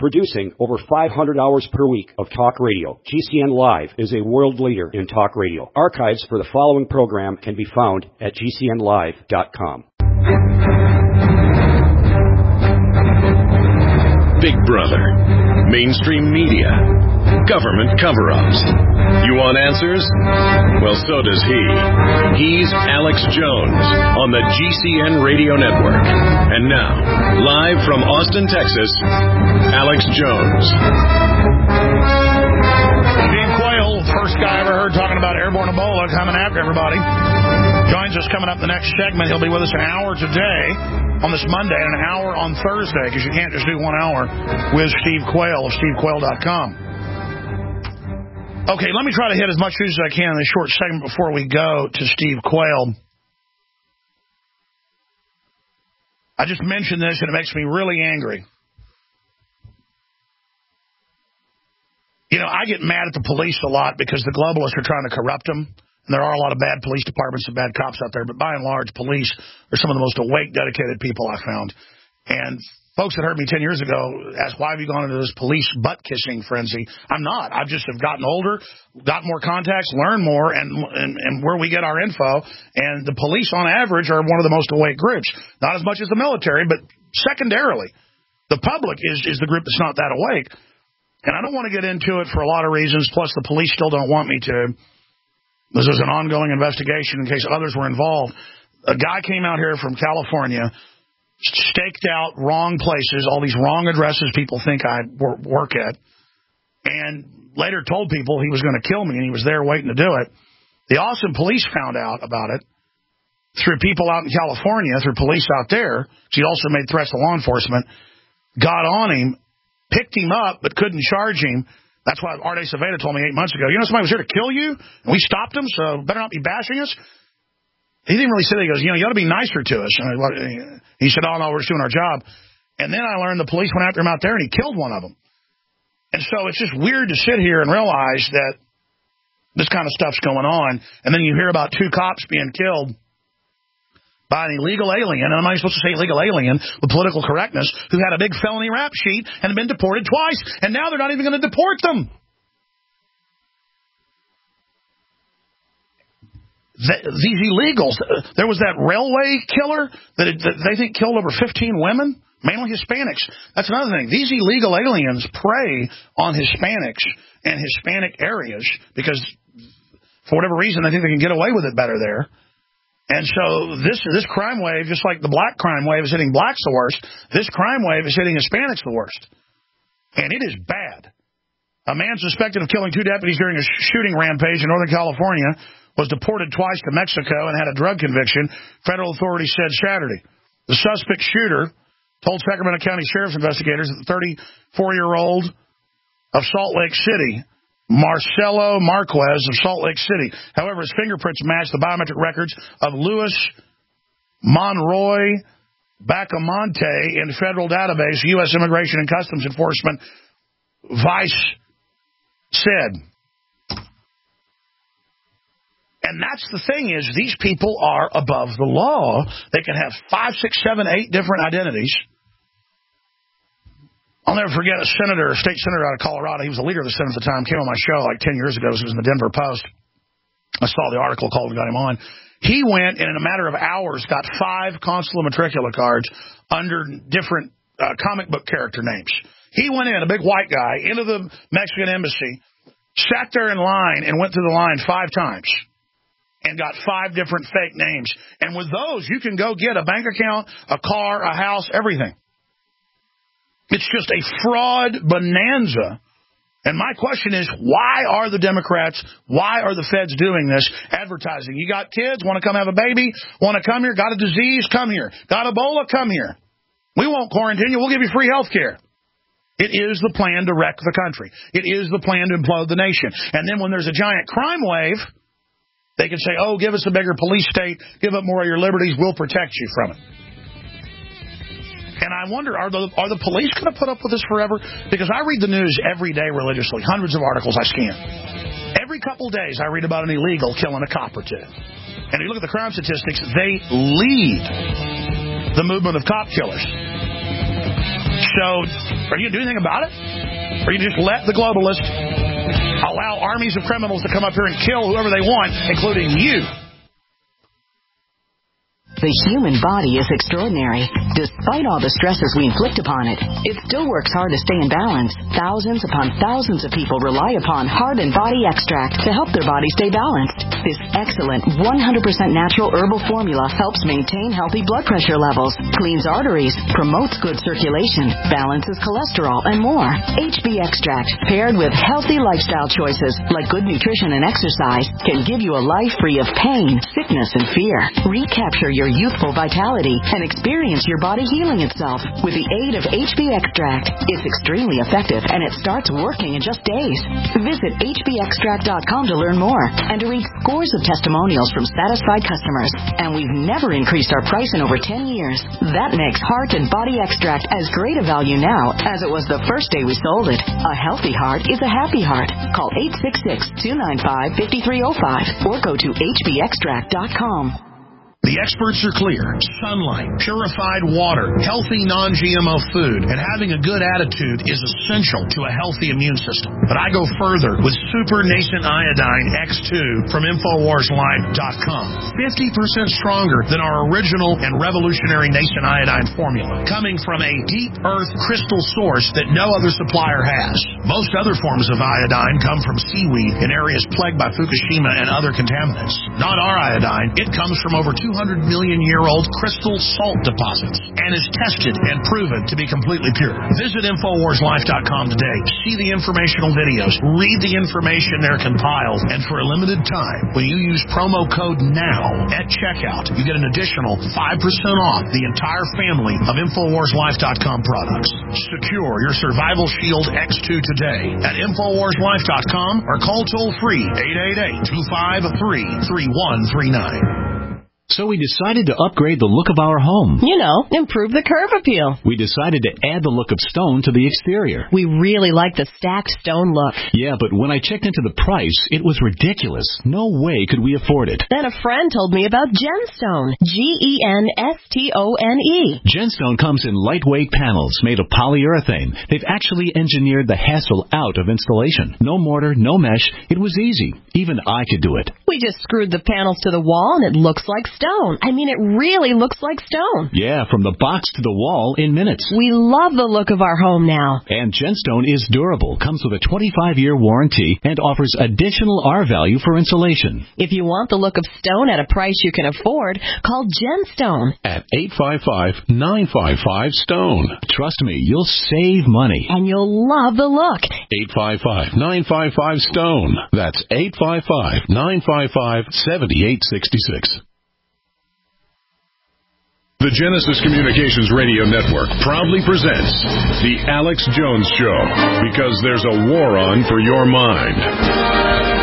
Producing over 500 hours per week of talk radio, GCN Live is a world leader in talk radio. Archives for the following program can be found at GCNlive.com. Big Brother, mainstream media, government cover-ups. You want answers? Well, so does he. He's Alex Jones on the GCN Radio Network. And now, live from Austin, Texas, Alex Jones. Steve Quayle, first guy I ever heard talking about airborne Ebola coming after everybody. Joins us coming up the next segment. He'll be with us an hour today on this Monday and an hour on Thursday, because you can't just do 1 hour with Steve Quayle of SteveQuayle.com. Okay, let me try to hit as much news as I can in this short segment before we go to Steve Quayle. I just mentioned this, and it makes me really angry. You know, I get mad at the police a lot because the globalists are trying to corrupt them. And there are a lot of bad police departments and bad cops out there, but by and large, police are some of the most awake, dedicated people I found. And folks that heard me 10 years ago asked, why have you gone into this police butt-kissing frenzy? I'm not. I just have gotten older, got more contacts, learned more, and where we get our info. And the police, on average, are one of the most awake groups. Not as much as the military, but secondarily, the public is the group that's not that awake. And I don't want to get into it for a lot of reasons, plus the police still don't want me to. This is an ongoing investigation in case others were involved. A guy came out here from California, staked out wrong places, all these wrong addresses people think I work at, and later told people he was going to kill me, and he was there waiting to do it. The Austin police found out about it through people out in California, through police out there. He also made threats to law enforcement, got on him, picked him up, but couldn't charge him. That's why Art Acevedo told me 8 months ago, you know, somebody was here to kill you, and we stopped him, so better not be bashing us. He didn't really say that. He goes, you know, you ought to be nicer to us. And he said, oh, no, we're just doing our job. And then I learned the police went after him out there, and he killed one of them. And so it's just weird to sit here and realize that this kind of stuff's going on, and then you hear about 2 cops being killed by an illegal alien, and I'm not supposed to say illegal alien with political correctness, who had a big felony rap sheet and had been deported twice, and now they're not even going to deport them. These illegals, there was that railway killer that they think killed over 15 women, mainly Hispanics. That's another thing. These illegal aliens prey on Hispanics and Hispanic areas because, for whatever reason, they think they can get away with it better there. And so this crime wave, just like the black crime wave is hitting blacks the worst, this crime wave is hitting Hispanics the worst. And it is bad. A man suspected of killing 2 deputies during a shooting rampage in Northern California was deported twice to Mexico and had a drug conviction, federal authorities said Saturday. The suspect shooter told Sacramento County Sheriff's investigators that the 34-year-old of Salt Lake City, Marcelo Marquez of Salt Lake City. However, his fingerprints matched the biometric records of Luis Monroy Bacamonte in federal database, U.S. Immigration and Customs Enforcement, Vice said. And that's the thing is, these people are above the law. They can have 5, 6, 7, 8 different identities. I'll never forget a state senator out of Colorado. He was the leader of the Senate at the time, came on my show like 10 years ago. He was in the Denver Post. I saw the article, called and got him on. He went, and in a matter of hours, got 5 consular matricula cards under different comic book character names. He went in, a big white guy, into the Mexican embassy, sat there in line, and went through the line 5 times and got 5 different fake names. And with those, you can go get a bank account, a car, a house, everything. It's just a fraud bonanza. And my question is, why are the Democrats, why are the feds doing this advertising? You got kids, want to come have a baby, want to come here, got a disease, come here. Got Ebola, come here. We won't quarantine you, we'll give you free health care. It is the plan to wreck the country. It is the plan to implode the nation. And then when there's a giant crime wave, they can say, oh, give us a bigger police state, give up more of your liberties, we'll protect you from it. And I wonder, are the police going to put up with this forever? Because I read the news every day religiously, hundreds of articles I scan. Every couple days I read about an illegal killing a cop or 2. And you look at the crime statistics, they lead the movement of cop killers. So, are you going to do anything about it? Or you just let the globalists allow armies of criminals to come up here and kill whoever they want, including you? The human body is extraordinary. Despite all the stresses we inflict upon it, it still works hard to stay in balance. Thousands upon thousands of people rely upon Heart and Body Extract to help their body stay balanced. This excellent 100% natural herbal formula helps maintain healthy blood pressure levels, cleans arteries, promotes good circulation, balances cholesterol, and more. HB Extract, paired with healthy lifestyle choices like good nutrition and exercise, can give you a life free of pain, sickness, and fear. Recapture your youthful vitality and experience your body healing itself with the aid of HB Extract. It's extremely effective and it starts working in just days. Visit hbextract.com to learn more and to read scores of testimonials from satisfied customers. And we've never increased our price in over 10 years. That makes Heart and Body Extract as great a value now as it was the first day we sold it. A healthy heart is a happy heart. Call 866-295-5305 or go to hbextract.com. The experts are clear. Sunlight, purified water, healthy non-GMO food, and having a good attitude is essential to a healthy immune system. But I go further with Super Nascent Iodine X2 from InfoWarsLife.com. 50% stronger than our original and revolutionary Nascent Iodine formula, coming from a deep earth crystal source that no other supplier has. Most other forms of iodine come from seaweed in areas plagued by Fukushima and other contaminants. Not our iodine. It comes from over 200-million-year-old crystal salt deposits and is tested and proven to be completely pure. Visit InfoWarsLife.com today. See the informational videos. Read the information they're compiled. And for a limited time, when you use promo code NOW at checkout, you get an additional 5% off the entire family of InfoWarsLife.com products. Secure your Survival Shield X2 today at InfoWarsLife.com or call toll-free 888-253-3139. So we decided to upgrade the look of our home. You know, improve the curve appeal. We decided to add the look of stone to the exterior. We really like the stacked stone look. Yeah, but when I checked into the price, it was ridiculous. No way could we afford it. Then a friend told me about Genstone. Genstone. Genstone comes in lightweight panels made of polyurethane. They've actually engineered the hassle out of installation. No mortar, no mesh. It was easy. Even I could do it. We just screwed the panels to the wall and it looks like stone. I mean, it really looks like stone. Yeah, from the box to the wall in minutes. We love the look of our home now. And Genstone is durable, comes with a 25-year warranty, and offers additional R-value for insulation. If you want the look of stone at a price you can afford, call Genstone. At 855-955-STONE. Trust me, you'll save money. And you'll love the look. 855-955-STONE. That's 855-955-7866. The Genesis Communications Radio Network proudly presents The Alex Jones Show, because there's a war on for your mind.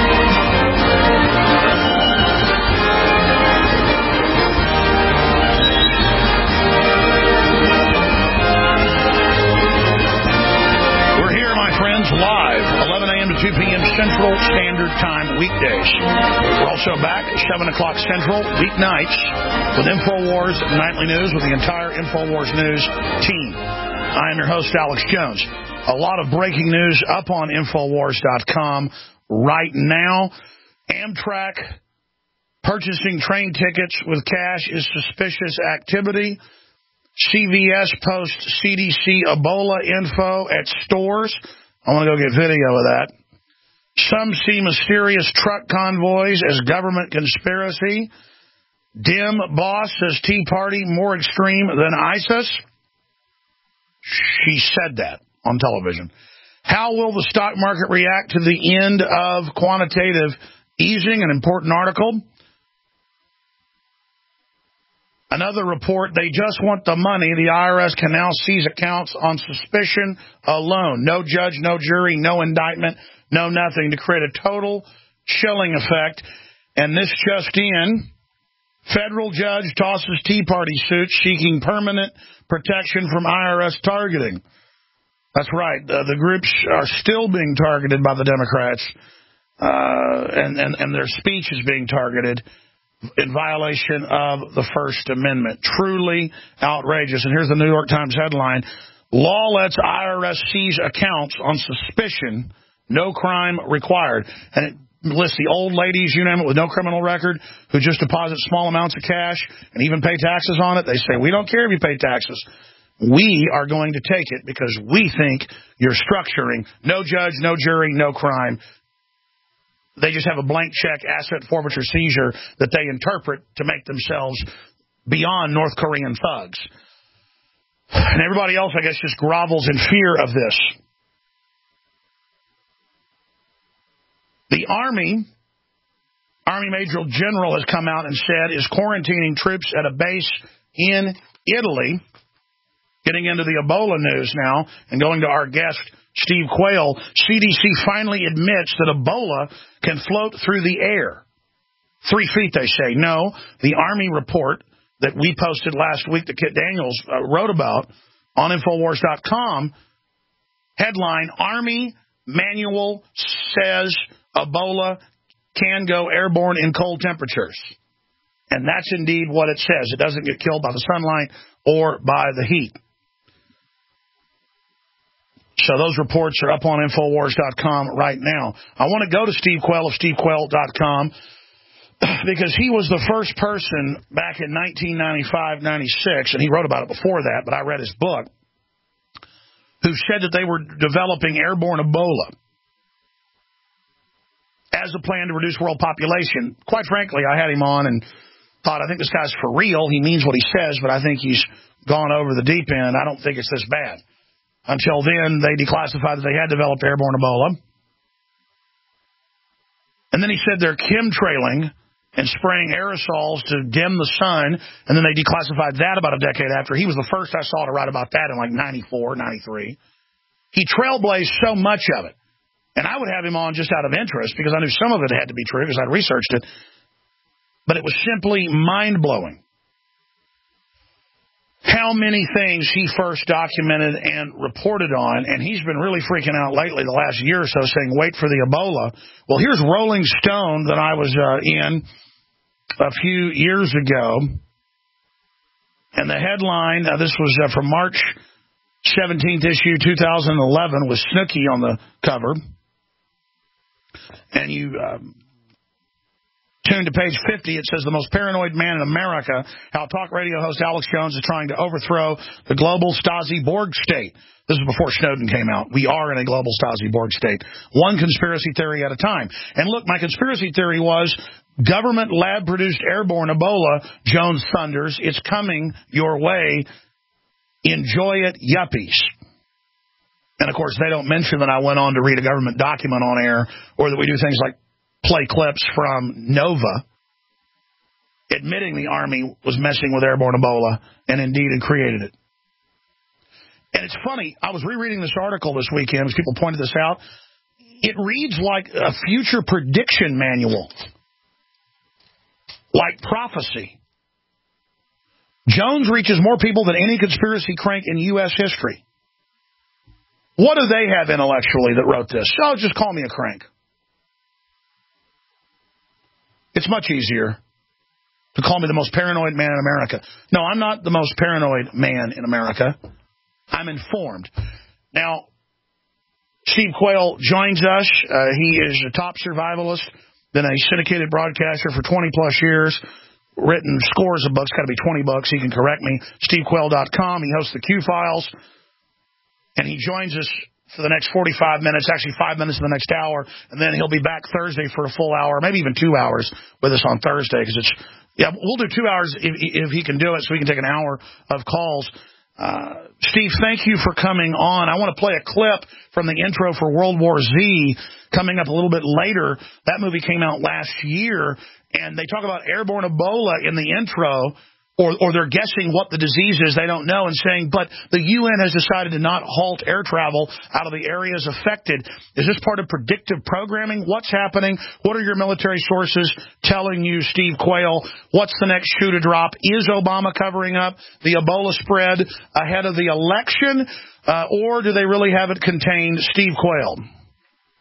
Live, 11 a.m. to 2 p.m. Central Standard Time weekdays. We're also back at 7 o'clock Central weeknights with InfoWars Nightly News with the entire InfoWars News team. I am your host, Alex Jones. A lot of breaking news up on InfoWars.com right now. Amtrak purchasing train tickets with cash is suspicious activity. CVS posts CDC Ebola info at stores. I want to go get video of that. Some see mysterious truck convoys as government conspiracy. Dem boss says Tea Party more extreme than ISIS. She said that on television. How will the stock market react to the end of quantitative easing? An important article. Another report, they just want the money. The IRS can now seize accounts on suspicion alone. No judge, no jury, no indictment, no nothing, to create a total chilling effect. And this just in, federal judge tosses Tea Party suit seeking permanent protection from IRS targeting. That's right. The groups are still being targeted by the Democrats, and their speech is being targeted in violation of the First Amendment. Truly outrageous. And here's the New York Times headline. Law lets IRS seize accounts on suspicion, no crime required. And it lists the old ladies, you name it, with no criminal record, who just deposit small amounts of cash and even pay taxes on it. They say, we don't care if you pay taxes. We are going to take it because we think you're structuring. No judge, no jury, no crime. They just have a blank check asset forfeiture seizure that they interpret to make themselves beyond North Korean thugs. And everybody else, I guess, just grovels in fear of this. The Army Major General has come out and said is quarantining troops at a base in Italy. Getting into the Ebola news now and going to our guest, Steve Quayle. CDC finally admits that Ebola can float through the air. 3 feet, they say. No, the Army report that we posted last week that Kit Daniels wrote about on Infowars.com, headline, Army Manual says Ebola can go airborne in cold temperatures. And that's indeed what it says. It doesn't get killed by the sunlight or by the heat. So those reports are up on Infowars.com right now. I want to go to Steve Quayle of SteveQuayle.com because he was the first person back in 1995-96, and he wrote about it before that, but I read his book, who said that they were developing airborne Ebola as a plan to reduce world population. Quite frankly, I had him on and thought, I think this guy's for real. He means what he says, but I think he's gone over the deep end. I don't think it's this bad. Until then, they declassified that they had developed airborne Ebola. And then he said they're chemtrailing and spraying aerosols to dim the sun, and then they declassified that about a decade after. He was the first I saw to write about that in like 94, 93. He trailblazed so much of it. And I would have him on just out of interest because I knew some of it had to be true because I'd researched it. But it was simply mind-blowing how many things he first documented and reported on, and he's been really freaking out lately the last year or so saying, wait for the Ebola. Well, here's Rolling Stone that I was in a few years ago, and the headline, this was from March 17th issue 2011 with Snooki on the cover, and you tune to page 50, it says, the most paranoid man in America, how talk radio host Alex Jones is trying to overthrow the global Stasi-Borg state. This is before Snowden came out. We are in a global Stasi-Borg state. One conspiracy theory at a time. And look, my conspiracy theory was government lab-produced airborne Ebola, Jones thunders. It's coming your way. Enjoy it, yuppies. And, of course, they don't mention that I went on to read a government document on air or that we do things like play clips from Nova admitting the Army was messing with airborne Ebola and indeed had created it. And it's funny, I was rereading this article this weekend as people pointed this out. It reads like a future prediction manual, like prophecy. Jones reaches more people than any conspiracy crank in U.S. history. What do they have intellectually that wrote this? Oh, just call me a crank. It's much easier to call me the most paranoid man in America. No, I'm not the most paranoid man in America. I'm informed. Now, Steve Quayle joins us. He is a top survivalist, been a syndicated broadcaster for 20-plus years, written scores of books, got to be 20 books. He can correct me. SteveQuayle.com. He hosts the Q-Files. And he joins us for the next 45 minutes, actually 5 minutes in the next hour, and then he'll be back Thursday for a full hour, maybe even 2 hours with us on Thursday, because it's, yeah, we'll do 2 hours if he can do it, so we can take an hour of calls. Steve, thank you for coming on. I want to play a clip from the intro for World War Z coming up a little bit later. That movie came out last year, and they talk about airborne Ebola in the intro, or they're guessing what the disease is, they don't know, and saying, but the UN has decided to not halt air travel out of the areas affected. Is this part of predictive programming? What's happening? What are your military sources telling you, Steve Quayle? What's the next shoe to drop? Is Obama covering up the Ebola spread ahead of the election, or do they really have it contained? Steve Quayle.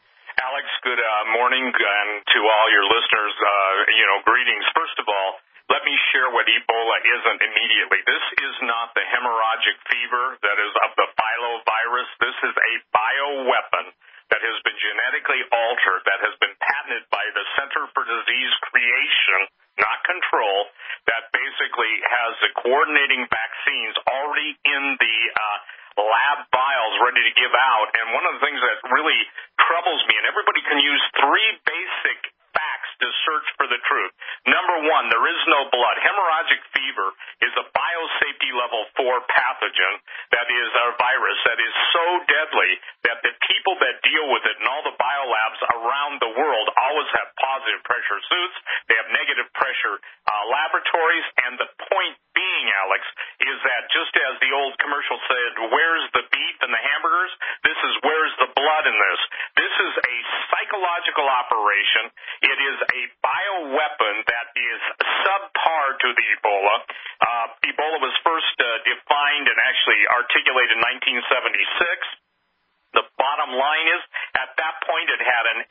Alex, good morning, and to all your listeners, greetings. First of all, let me share what Ebola isn't immediately. This is not the hemorrhagic fever that is of the filovirus. This is a bioweapon that has been genetically altered, that has been patented by the Center for Disease Creation, not control, that basically has the coordinating vaccines already in the lab vials ready to give out. And one of the things that really troubles me, and everybody can use three basic facts to search for the truth. Number one, there is no blood. Hemorrhagic fever is a biosafety level 4 pathogen that is a virus that is so deadly that the people that deal with it in all the biolabs around the world always have positive pressure suits. They have negative pressure laboratories. And the point being, Alex, is that just as the old commercial said, where's the beef and the hamburgers? This is where's the blood in this? This is a psychological operation. It is a bioweapon that is subpar to the Ebola. Ebola was first defined and actually articulated in 1976. The bottom line is, at that point, it had an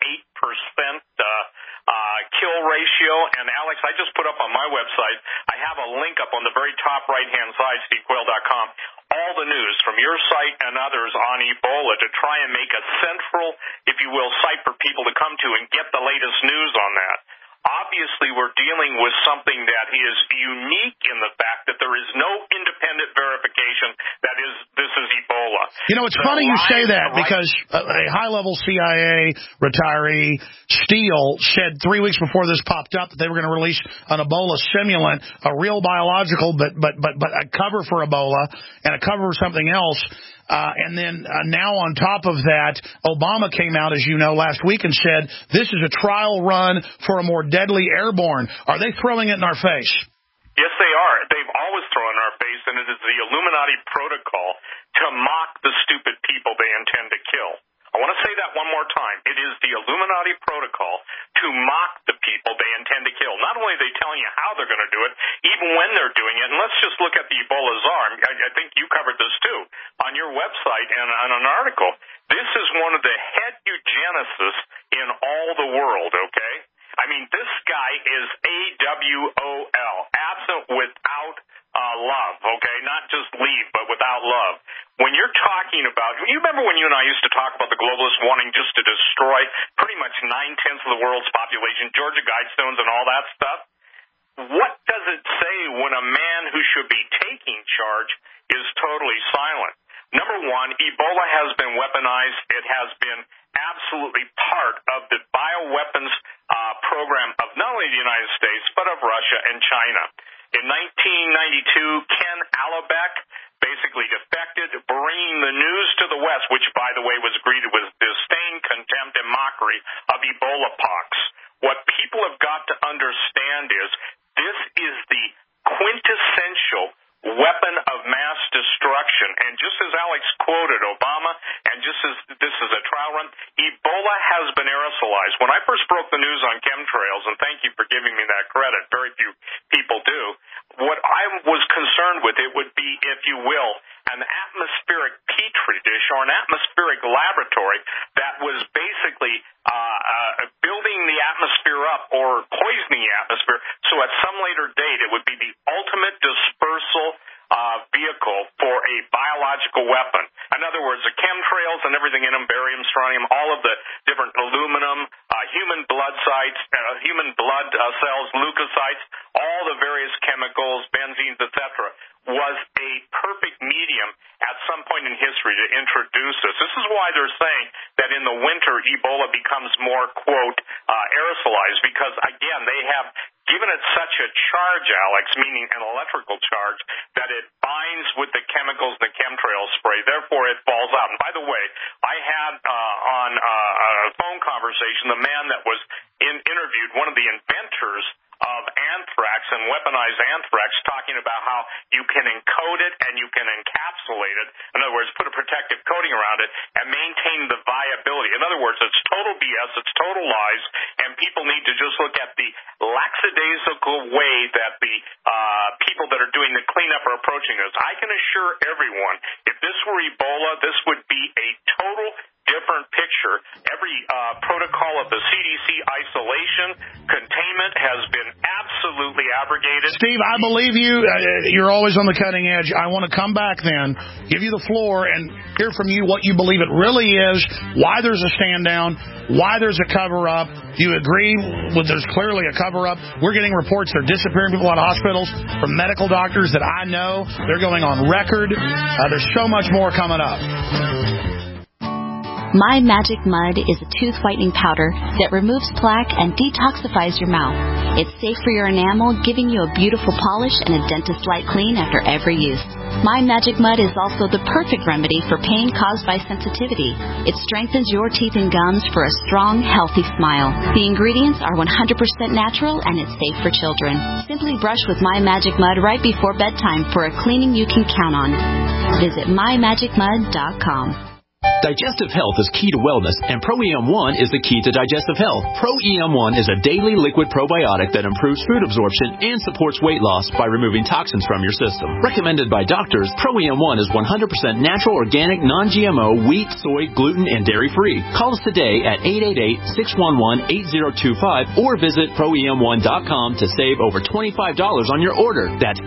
88% kill ratio. And, Alex, I just put up on my website, I have a link up on the very top right-hand side, stevequayle.com, all the news from your site and others on Ebola to try and make a central, if you will, site for people to come to and get the latest news on that. Obviously, we're dealing with something that is unique in the fact that there is no independent verification that this is Ebola. You know, it's funny you say that because a high-level CIA retiree, Steele, said 3 weeks before this popped up that they were going to release an Ebola simulant, a real biological, but a cover for Ebola and a cover for something else. And then now on top of that, Obama came out, as you know, last week and said, this is a trial run for a more deadly airborne. Are they throwing it in our face? Yes, they are. They've always thrown in our face, and it is the Illuminati protocol to mock the stupid people they intend to kill. I want to say that one more time. It is the Illuminati protocol to mock the people they intend to kill. Not only are they telling you how they're going to do it, even when they're doing it. And let's just look at the Ebola czar. I think you covered this too on your website and on an article. This is one of the head eugenicists in all the world, okay? I mean, this guy is AWOL, absent without love, okay? Not just leave, but without love. When you're talking about, you remember when you and I used to talk about the globalists wanting just to destroy pretty much 9/10 of the world's population, Georgia Guidestones and all that stuff? What does it say when a man who should be taking charge is totally silent? Number one, Ebola has been weaponized. It has been absolutely part of the bioweapons program of not only the United States, but of Russia and China. In 1992, Ken Alabek basically defected, bringing the news to the West, which, by the way, was greeted with disdain, contempt, and mockery of Ebola pox. What people have got to understand is this is the quintessential weapon of mass destruction. And just as Alex quoted Obama, and just as this is a trial run, Ebola has been aerosolized. When I first broke the news on chemtrails, and thank you for giving me that credit, very few people do, what I was concerned with, it would be, if you will, an atmospheric petri dish or an atmospheric laboratory that was basically building the atmosphere up or poisoning the atmosphere, so at some later date it would be the ultimate dispersal vehicle for a biological weapon. In other words, the chemtrails and everything in them, barium, strontium, all of the different aluminum, human blood cells, leukocytes, all the various chemicals, benzenes, etc., was a perfect medium at some point in history to introduce this. This is why they're saying that in the winter Ebola becomes more, quote, aerosolized, because, again, they have given it such a charge, Alex, meaning an electrical charge, that it binds with the chemicals in the chemtrail spray. Therefore, it falls out. And by the way, I had on a phone conversation the man that was interviewed, one of the inventors of anthrax and weaponized anthrax, talking about how you can encode it and you can encapsulate it. In other words, put a protective coating around it and maintain the viability. In other words, it's total BS, it's total lies, and people need to just look at the lackadaisical way that the people that are doing the cleanup are approaching this. I can assure everyone, if this were Ebola, this would be a total different picture. Every protocol of the CDC isolation, containment has been absolutely absolutely abrogated. Steve, I believe you. You're always on the cutting edge. I want to come back then, give you the floor, and hear from you what you believe it really is, why there's a stand down, why there's a cover-up. Do you agree with there's clearly a cover-up? We're getting reports they're disappearing people out of hospitals from medical doctors that I know. They're going on record. There's so much more coming up. My Magic Mud is a tooth whitening powder that removes plaque and detoxifies your mouth. It's safe for your enamel, giving you a beautiful polish and a dentist-like clean after every use. My Magic Mud is also the perfect remedy for pain caused by sensitivity. It strengthens your teeth and gums for a strong, healthy smile. The ingredients are 100% natural and it's safe for children. Simply brush with My Magic Mud right before bedtime for a cleaning you can count on. Visit mymagicmud.com. Digestive health is key to wellness, and Pro-EM1 is the key to digestive health. Pro-EM1 is a daily liquid probiotic that improves food absorption and supports weight loss by removing toxins from your system. Recommended by doctors, Pro-EM1 is 100% natural, organic, non-GMO, wheat, soy, gluten, and dairy-free. Call us today at 888-611-8025 or visit ProEM1.com to save over $25 on your order. That's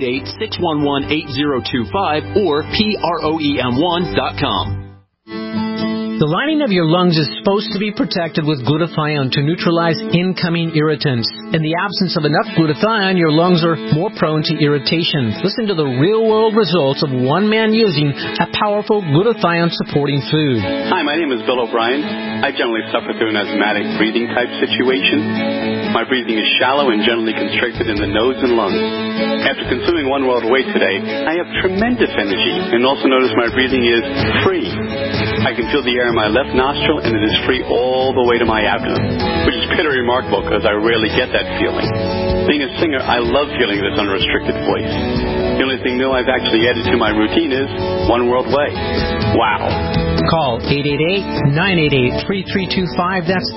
888-611-8025 or PROEM1.com. The lining of your lungs is supposed to be protected with glutathione to neutralize incoming irritants. In the absence of enough glutathione, your lungs are more prone to irritation. Listen to the real-world results of one man using a powerful glutathione-supporting food. Hi, my name is Bill O'Brien. I generally suffer through an asthmatic breathing type situation. My breathing is shallow and generally constricted in the nose and lungs. After consuming One World Whey today, I have tremendous energy and also notice my breathing is free. I can feel the air in my left nostril, and it is free all the way to my abdomen, which is pretty remarkable because I rarely get that feeling. Being a singer, I love feeling this unrestricted voice. The only thing new I've actually added to my routine is One World Whey. Wow. Call 888-988-3325. That's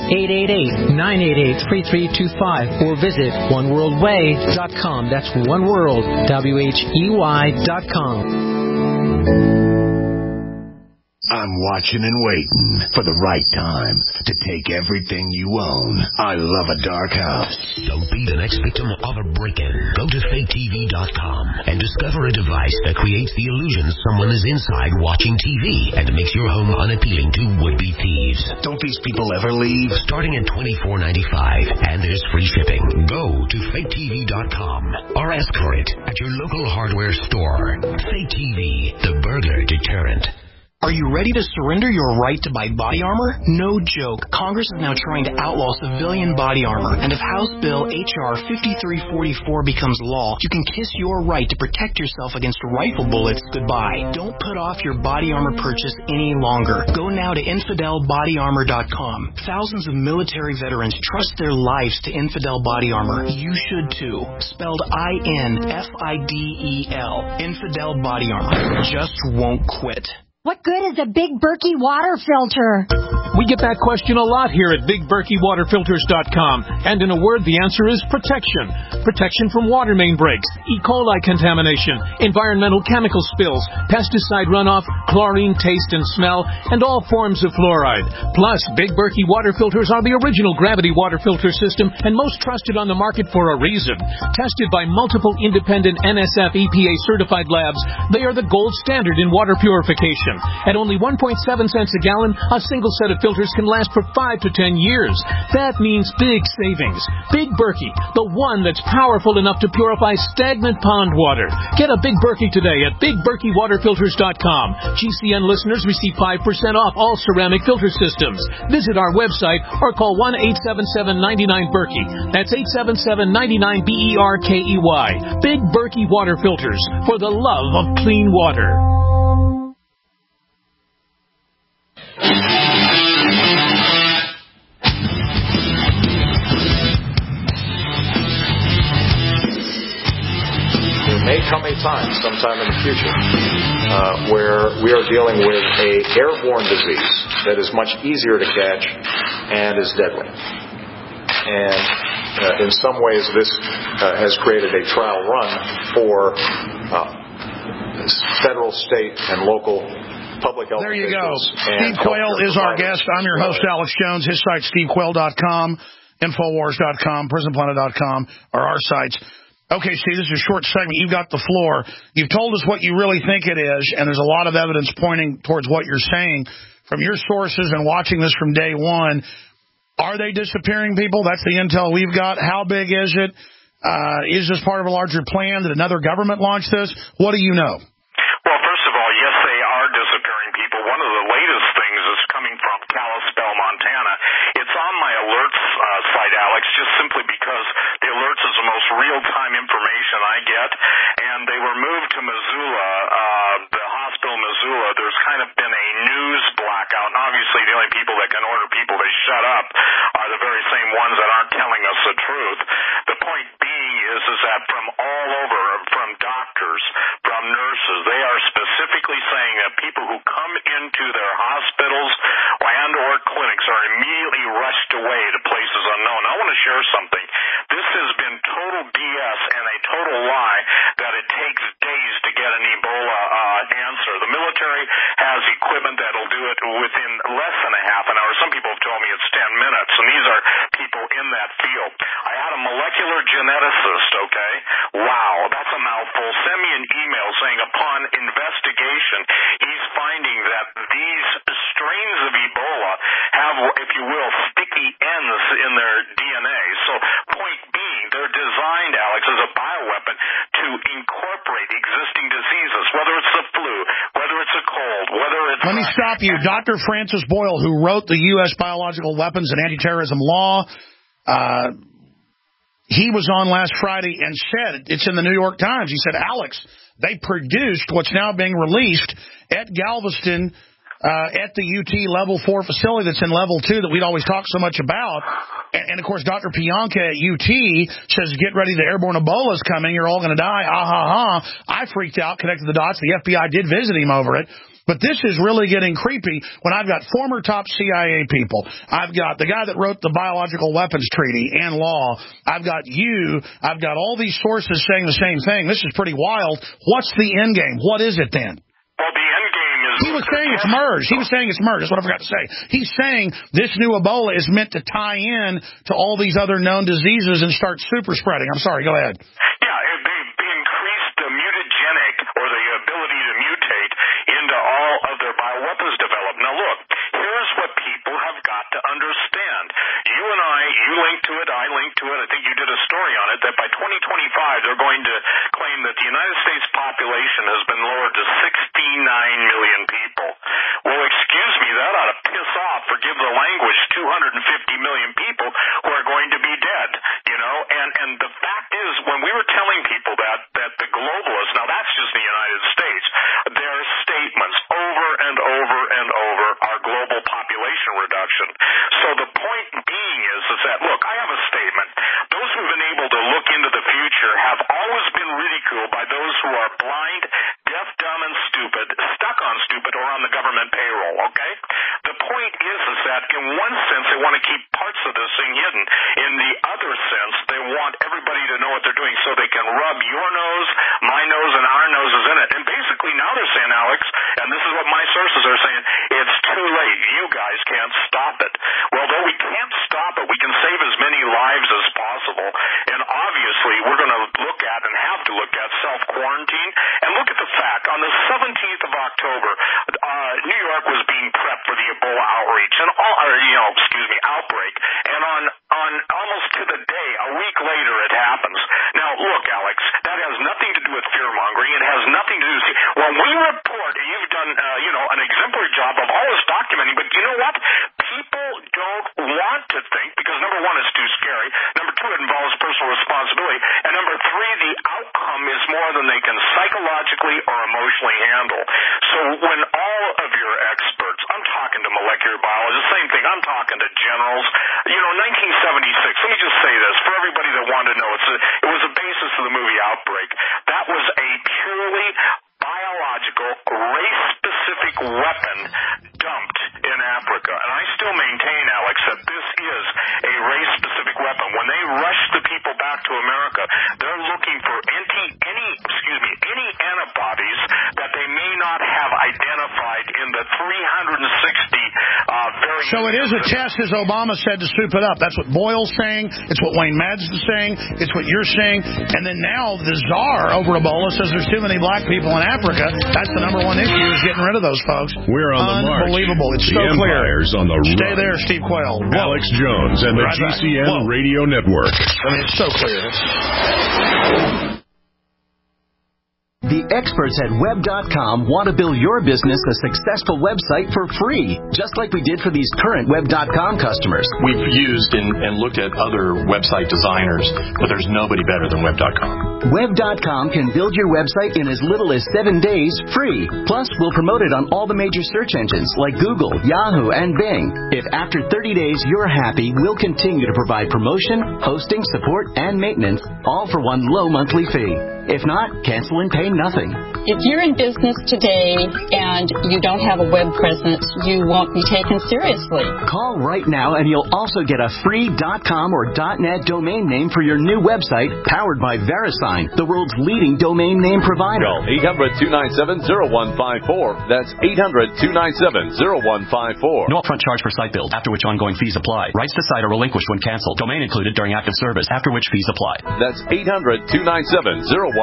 888-988-3325. Or visit oneworldwhey.com. That's oneworld, WHEY.com. I'm watching and waiting for the right time to take everything you own. I love a dark house. Don't be the next victim of a break-in. Go to faketv.com and discover a device that creates the illusion someone is inside watching TV and makes your home unappealing to would-be thieves. Don't these people ever leave? Starting at $24.95, and there's free shipping. Go to faketv.com or ask for it at your local hardware store. Fake TV, the burglar deterrent. Are you ready to surrender your right to buy body armor? No joke. Congress is now trying to outlaw civilian body armor. And if House Bill H.R. 5344 becomes law, you can kiss your right to protect yourself against rifle bullets goodbye. Don't put off your body armor purchase any longer. Go now to InfidelBodyArmor.com. Thousands of military veterans trust their lives to Infidel Body Armor. You should too. Spelled INFIDEL. Infidel Body Armor. Just won't quit. What good is a Big Berkey water filter? We get that question a lot here at BigBerkeyWaterFilters.com. And in a word, the answer is protection. Protection from water main breaks, E. coli contamination, environmental chemical spills, pesticide runoff, chlorine taste and smell, and all forms of fluoride. Plus, Big Berkey water filters are the original gravity water filter system and most trusted on the market for a reason. Tested by multiple independent NSF EPA certified labs, they are the gold standard in water purification. At only 1.7 cents a gallon, a single set of filters can last for 5 to 10 years. That means big savings. Big Berkey, the one that's powerful enough to purify stagnant pond water. Get a Big Berkey today at BigBerkeyWaterFilters.com. GCN listeners receive 5% off all ceramic filter systems. Visit our website or call 1-877-99-BERKEY. That's 877-99-BERKEY. Big Berkey Water Filters, for the love of clean water. There may come a time, sometime in the future, where we are dealing with an airborne disease that is much easier to catch and is deadly. And in some ways, this has created a trial run for federal, state, and local public health. There you go. Steve Quayle is our guest. I'm your host, Alex Jones. His site, stevequayle.com. Infowars.com, PrisonPlanet.com, or our sites. Okay, Steve, this is a short segment. You've got the floor. You've told us what you really think it is, and there's a lot of evidence pointing towards what you're saying. From your sources and watching this from day one, are they disappearing people? That's the intel we've got. How big is it? Is this part of a larger plan? Did another government launch this? What do you know? Well, first of all, yes, they are disappearing people. One of the latest things is coming from Kalispell, Montana. It's on my alerts site, Alex, just simply because the alerts is the most real-time information I get. And they were moved to Missoula, the hospital in Missoula. There's kind of been a news blackout. And obviously, the only people that can order people to shut up are the very same ones that aren't telling us the truth. The point being is that from all over, from doctors, from nurses, they are specifically saying that people who come into their hospitals and or clinics are immediately rushed away to places unknown. I want to share something. This has been total BS and a total lie that it takes days to get an Ebola answer. The military has equipment that'll do it within less than a half an hour. Some people have told me it's 10 minutes, and these are people in that field. I had a molecular geneticist, okay? Wow, that's a mouthful. Send me an email saying upon investigation, he's finding that these strains of Ebola have, if you will, sticky ends in their DNA. So point being, they're designed, Alex, as a bioweapon to incorporate existing diseases, whether it's the flu, whether it's a cold, whether it's... Let me stop you. Dr. Francis Boyle, who wrote the U.S. Biological Weapons and Anti-Terrorism Law, he was on last Friday and said, it's in the New York Times, he said, Alex, they produced what's now being released at Galveston at the UT Level 4 facility that's in Level 2 that we'd always talk so much about. And of course, Dr. Pianka at UT says, get ready, the airborne Ebola is coming, you're all going to die, I freaked out, connected the dots. The FBI did visit him over it. But this is really getting creepy when I've got former top CIA people. I've got the guy that wrote the Biological Weapons Treaty and law. I've got you. I've got all these sources saying the same thing. This is pretty wild. What's the end game? What is it then? Well, the end game is... He was saying it's MERS. That's what I forgot to say. He's saying this new Ebola is meant to tie in to all these other known diseases and start super spreading. I'm sorry. Go ahead. Yeah, they increased the mutagenic, or the ability to mutate, into all of their bioweapons development. Now, look, here's what people have got to understand. You and you linked to it, I linked to it, I think you did a story on it, that by 2025 they're going to claim that the United States population has been lowered to 69 million people. Well, excuse me, that ought to piss off, forgive the language, 250 million people who are going to be dead, you know? And the fact is, when we were telling people that the globalists, now that's just the United States, their statements over and over and over are global population reduction. So the point being is that, look, I have a statement. Those who've been able to look into the future have always been ridiculed by those who are blind, deaf, dumb, and stupid, stuck on stupid, or on the government payroll, okay? The point is that in one sense they want to keep parts of this thing hidden. In the other sense, they want everybody to know what they're doing so they can rub your nose, my nose, and our noses in it. And basically now they're saying, Alex, and this is what my sources are saying, it's too late. You guys can't stop it. Well, though we can't stop it, we can save as many lives as possible. And obviously we're going to look at and have to look at self-quarantine. And look at the fact, on the 17th of October, New York was being prepped for the Ebola outreach and outbreak. And on almost to the day, a week later, it happens. Now, look, Alex, that has nothing to do with fear-mongering. It has nothing to do with... When we report, and you've done, an exemplary job of always documenting, but you know what? People don't want to think, because number one, it's too scary. Number two, it involves personal responsibility. And number three, the outcome is more than they can psychologically or emotionally handle. So when all of your experts, I'm talking to molecular biologists, same thing, I'm talking to generals. 1976, let me just say this, for everybody that wanted to know, it was a basis of the movie Outbreak. That was a purely biological, race-specific weapon dumped in Africa. And I still maintain, Alex, that this is a race-specific weapon. When they rush the people back to America, they're looking for any antibodies that they may not have identified in the 360 So it is a test, as Obama said, to soup it up. That's what Boyle's saying. It's what Wayne Madsen's saying. It's what you're saying. And then now the czar over Ebola says there's too many black people in Africa. That's the number one issue, is getting rid of those folks. We're on the march. Unbelievable. It's the so clear. Empire's on the Stay run. there, Steve Quayle. Whoa. Alex Jones and the GCN Radio Network. I mean, it's so clear. The experts at Web.com want to build your business a successful website for free, just like we did for these current Web.com customers. We've used and looked at other website designers, but there's nobody better than Web.com. Web.com can build your website in as little as 7 days free. Plus, we'll promote it on all the major search engines like Google, Yahoo, and Bing. If after 30 days you're happy, we'll continue to provide promotion, hosting, support, and maintenance, all for one low monthly fee. If not, cancel and pay nothing. If you're in business today and you don't have a web presence, you won't be taken seriously. Call right now and you'll also get a free .com or .net domain name for your new website, powered by VeriSign, the world's leading domain name provider. Call 800-297-0154. That's 800-297-0154. No upfront charge per site build, after which ongoing fees apply. Rights to site are relinquished when canceled. Domain included during active service, after which fees apply. That's 800-297-0154.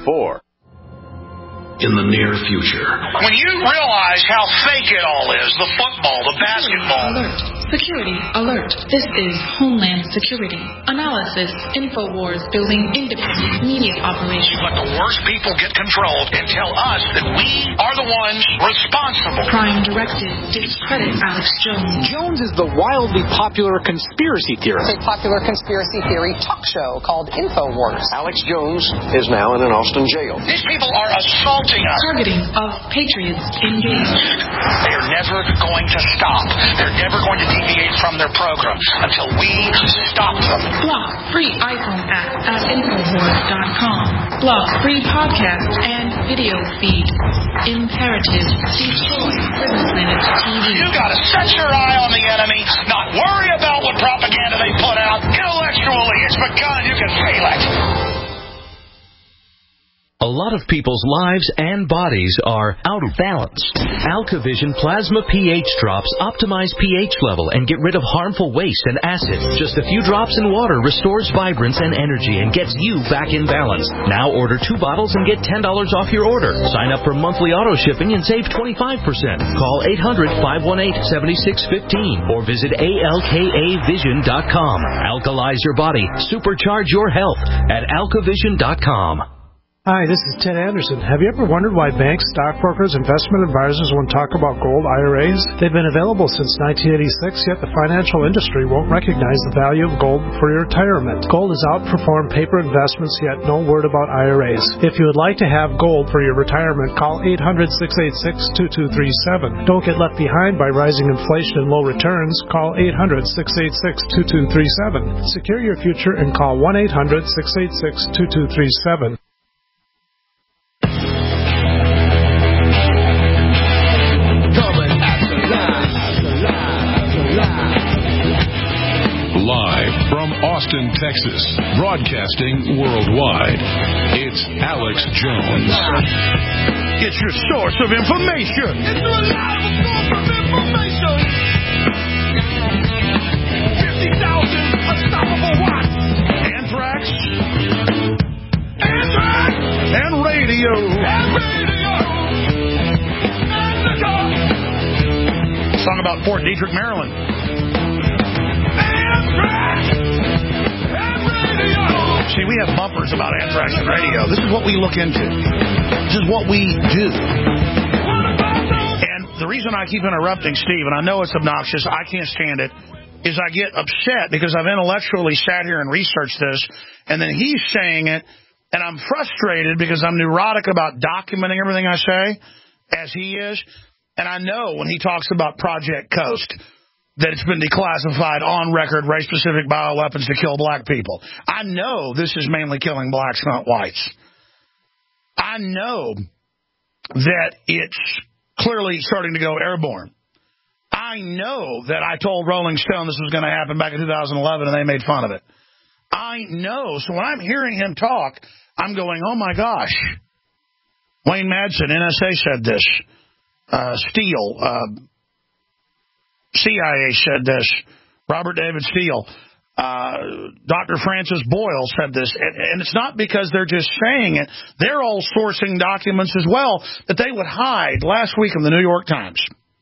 In the near future. When you realize how fake it all is, the football, the basketball. Security alert. This is Homeland Security. Analysis. InfoWars building independent media operations. Let the worst people get control and tell us that we are the ones responsible. Prime Directive. Discredit Alex Jones. Jones is the wildly popular conspiracy theorist. It's a popular conspiracy theory talk show called InfoWars. Alex Jones is now in an Austin jail. These people are assaulting us. Targeting of patriots engaged. They are never going to stop. They're never going to deviate from their program until we stop them. Block free iPhone app at Infowars.com. Block free podcast and video feed. Imperative. Destroy Prison Planet TV. You gotta set your eye on the enemy, not worry about what propaganda they put out. Intellectually, it's begun. You can feel it. A lot of people's lives and bodies are out of balance. AlkaVision Plasma pH drops optimize pH level and get rid of harmful waste and acid. Just a few drops in water restores vibrance and energy and gets you back in balance. Now order 2 bottles and get $10 off your order. Sign up for monthly auto shipping and save 25%. Call 800-518-7615 or visit alkavision.com. Alkalize your body. Supercharge your health at alkavision.com. Hi, this is Ted Anderson. Have you ever wondered why banks, stockbrokers, investment advisors won't talk about gold IRAs? They've been available since 1986, yet the financial industry won't recognize the value of gold for your retirement. Gold has outperformed paper investments, yet no word about IRAs. If you would like to have gold for your retirement, call 800-686-2237. Don't get left behind by rising inflation and low returns. Call 800-686-2237. Secure your future and call 1-800-686-2237. Live from Austin, Texas, broadcasting worldwide, it's Alex Jones. It's your source of information. It's your reliable source of information. 50,000 unstoppable watts. Anthrax. And radio. Song about Fort Detrick, Maryland. See, we have bumpers about anthrax and radio. This is what we look into. This is what we do. And the reason I keep interrupting Steve, and I know it's obnoxious, I can't stand it, is I get upset because I've intellectually sat here and researched this, and then he's saying it, and I'm frustrated because I'm neurotic about documenting everything I say, as he is. And I know when he talks about Project Coast that it's been declassified on record, race-specific bioweapons to kill black people. I know this is mainly killing blacks, not whites. I know that it's clearly starting to go airborne. I know that I told Rolling Stone this was going to happen back in 2011, and they made fun of it. I know. So when I'm hearing him talk, I'm going, oh, my gosh. Wayne Madsen, NSA said this. Steele, CIA said this. Robert David Steele. Dr. Francis Boyle said this. And it's not because they're just saying it. They're all sourcing documents as well that they would hide last week in the New York Times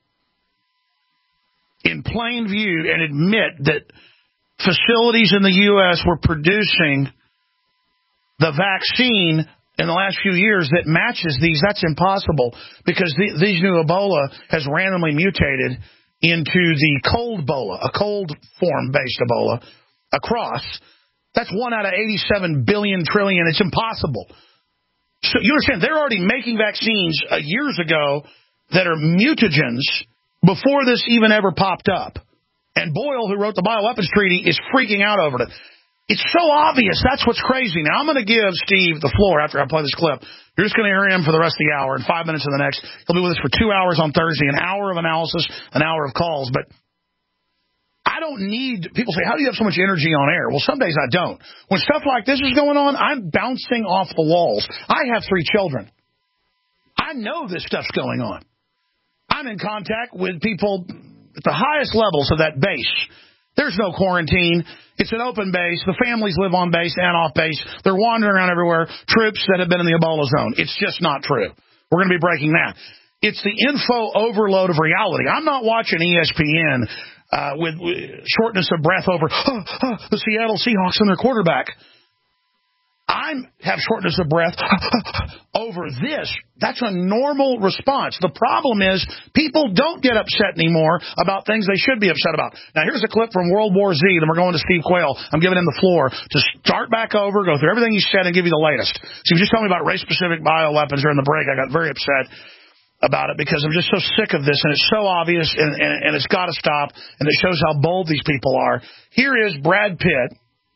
in plain view and admit that facilities in the U.S. were producing the vaccine in the last few years that matches these. That's impossible because these new Ebola has randomly mutated into the cold Ebola, a cold form-based Ebola, across. That's 1 out of 87 billion trillion. It's impossible. So you understand, they're already making vaccines years ago that are mutagens before this even ever popped up. And Boyle, who wrote the Bioweapons Treaty, is freaking out over it. It's so obvious. That's what's crazy. Now, I'm going to give Steve the floor after I play this clip. You're just going to hear him for the rest of the hour and 5 minutes of the next. He'll be with us for 2 hours on Thursday, an hour of analysis, an hour of calls. But I don't need – people say, how do you have so much energy on air? Well, some days I don't. When stuff like this is going on, I'm bouncing off the walls. I have 3 children. I know this stuff's going on. I'm in contact with people at the highest levels of that base. There's no quarantine. It's an open base. The families live on base and off base. They're wandering around everywhere. Troops that have been in the Ebola zone. It's just not true. We're going to be breaking that. It's the info overload of reality. I'm not watching ESPN with shortness of breath over the Seattle Seahawks and their quarterback. I have shortness of breath over this. That's a normal response. The problem is people don't get upset anymore about things they should be upset about. Now, here's a clip from World War Z, then we're going to Steve Quayle. I'm giving him the floor to start back over, go through everything he said, and give you the latest. So you just told me about race-specific bioweapons during the break. I got very upset about it because I'm just so sick of this, and it's so obvious, and it's got to stop, and it shows how bold these people are. Here is Brad Pitt.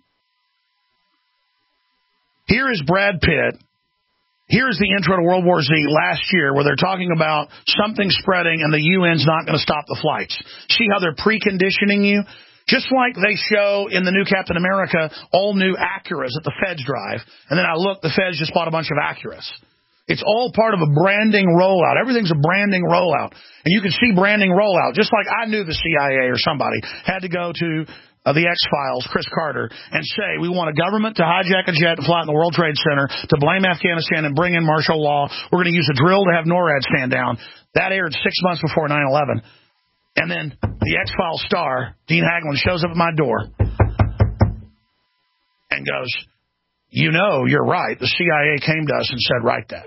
Here is Brad Pitt. Here is the intro to World War Z last year where they're talking about something spreading and the UN's not going to stop the flights. See how they're preconditioning you? Just like they show in the new Captain America all new Acuras that the feds drive. And then I look, the feds just bought a bunch of Acuras. It's all part of a branding rollout. Everything's a branding rollout. And you can see branding rollout. Just like I knew the CIA or somebody had to go to the X-Files, Chris Carter, and say, we want a government to hijack a jet and fly in the World Trade Center to blame Afghanistan and bring in martial law. We're going to use a drill to have NORAD stand down. That aired 6 months before 9/11. And then the X-Files star, Dean Haglund, shows up at my door and goes, you know, you're right. The CIA came to us and said, write that.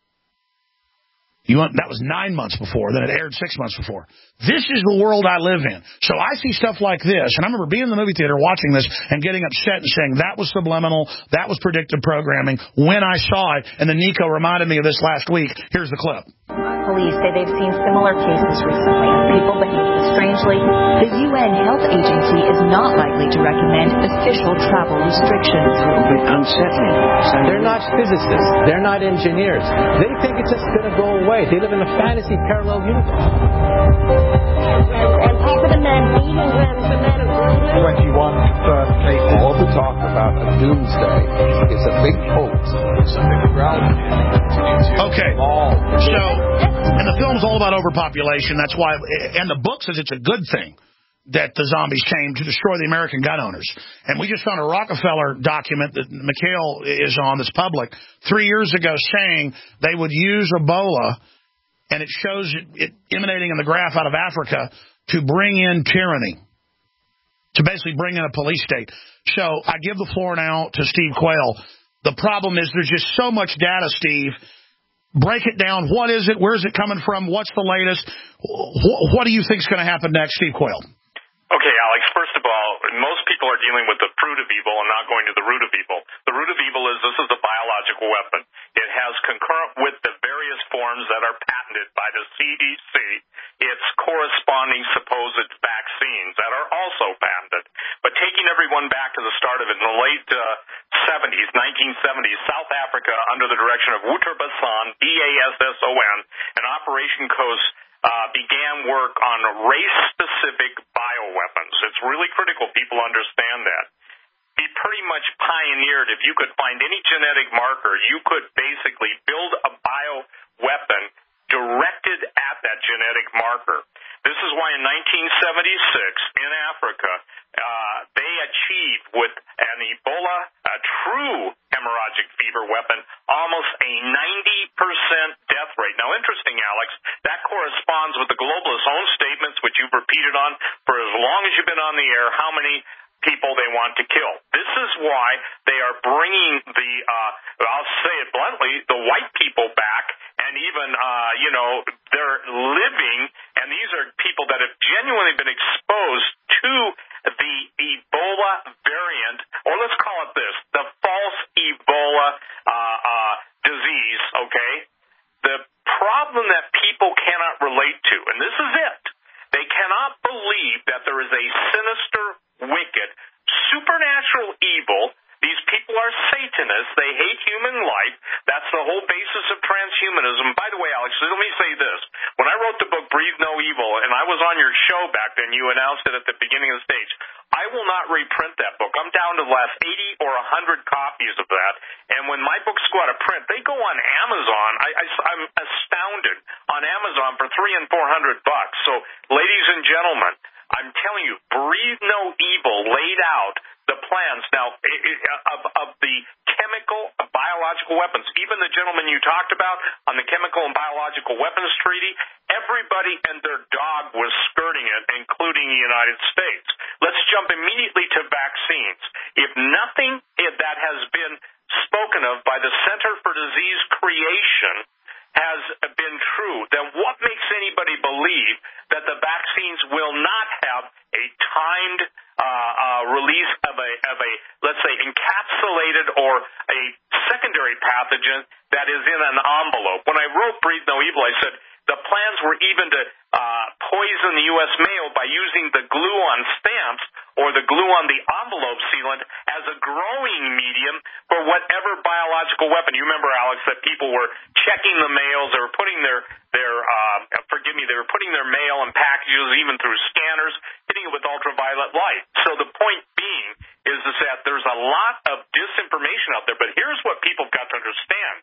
That was 9 months before. Then it aired 6 months before. This is the world I live in. So I see stuff like this, and I remember being in the movie theater watching this and getting upset and saying that was subliminal, that was predictive programming when I saw it, and then Nico reminded me of this last week. Here's the clip. Police say they've seen similar cases recently of people behaving strangely. The UN Health Agency is not likely to recommend official travel restrictions. It'll be unsettling. They're not physicists. They're not engineers. They think it's just going to go away. They live in a fantasy parallel universe. On top of the men beating them, the men of 21 confirmed cases. All the talk about a doomsday is a big hoax. It's a big ground. Okay, so, and the film's all about overpopulation. That's why, and the book says it's a good thing that the zombies came to destroy the American gun owners. And we just found a Rockefeller document that Mikhail is on that's public 3 years ago saying they would use Ebola, and it shows it emanating in the graph out of Africa, to bring in tyranny, to basically bring in a police state. So I give the floor now to Steve Quayle. The problem is there's just so much data, Steve. Break it down. What is it? Where is it coming from? What's the latest? What do you think is going to happen next, Steve Quayle? Okay, Alex, first of all, most people are dealing with the fruit of evil and not going to the root of evil. The root of evil is this is a biological weapon. It has concurrent with the various forms that are patented by the CDC, its corresponding supposed vaccines that are also patented. But taking everyone back to the start of it, in the late 1970s, South Africa, under the direction of Wouter Basson, B-A-S-S-O-N, and Operation Coast, began work on race-specific bioweapons. It's really critical people understand that. He pretty much pioneered, if you could find any genetic marker, you could basically build a bioweapon directed at that genetic marker. This is why in 1976 in Africa, they achieved with an Ebola, a true hemorrhagic fever weapon, almost a 90% death rate. Now, interesting, Alex, that corresponds with the globalists' own statements, which you've repeated on for as long as you've been on the air, how many people they want to kill. This is why they are bringing the, I'll say it bluntly, the white people back, and even, they're living, and these are people that have genuinely been exposed to the Ebola variant, or let's call it this, the false Ebola disease, okay? The problem that people cannot relate to, and this is it, they cannot believe that there is a sinister, wicked, supernatural evil. These people are Satanists. They hate human life. That's the whole basis of transhumanism. By the way, Alex, let me say this. When I wrote the book, Breathe No Evil, and I was on your show back then, you announced it at the beginning of the stage, I will not reprint that book. I'm down to the last 80 or 100 copies of that. And when my books go out of print, they go on Amazon. I'm astounded. On Amazon for $300 and $400. So, ladies and gentlemen, I'm telling you, Breathe No Evil laid out the plans now of the chemical, biological weapons. Even the gentleman you talked about on the Chemical and Biological Weapons Treaty, everybody and their dog was skirting it, including the United States. Let's jump immediately to vaccines. If nothing that has been spoken of by the Center for Disease Creation has been true, then what makes anybody believe that the vaccines will not have a timed release of a, let's say, encapsulated or a secondary pathogen that is in an envelope? When I wrote Breathe No Evil, I said the plans were even to poison the U.S. mail by using the glue on stamps or the glue on the envelope sealant as a growing medium for whatever biological weapon. You remember, Alex, that people were checking the mails. They were putting they were putting their mail in packages, even through scanners, hitting it with ultraviolet light. So the point being is that there's a lot of disinformation out there. But here's what people got to understand.